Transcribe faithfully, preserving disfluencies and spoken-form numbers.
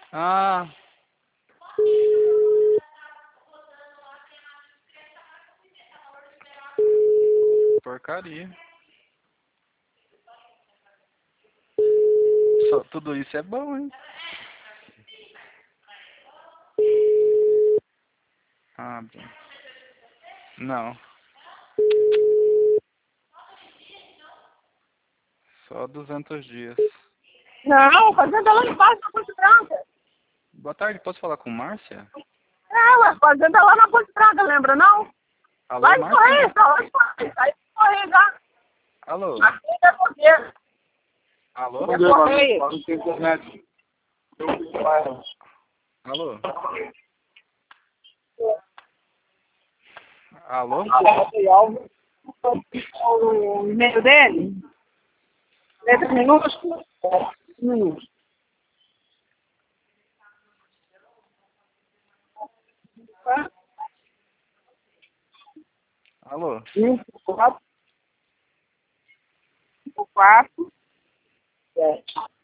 Ah. Porcaria. Só tudo isso é bom, hein? Abre. Não. Só duzentos dias. Não, fazenda lá embaixo na Ponte Branca. Boa tarde, posso falar com Márcia? É, ué, fazenda lá na Ponte Branca, lembra, não? Alô, Lá em Márcia? Correia, pra lá em Correia, aí em Correia já. Alô? Aqui é Correia. Alô? É Correia. Não tem internet. Alô? Alô? O e-mail dele, letra minúscula, minúscula. Alô? cinco, quatro, cinco, quatro, sete.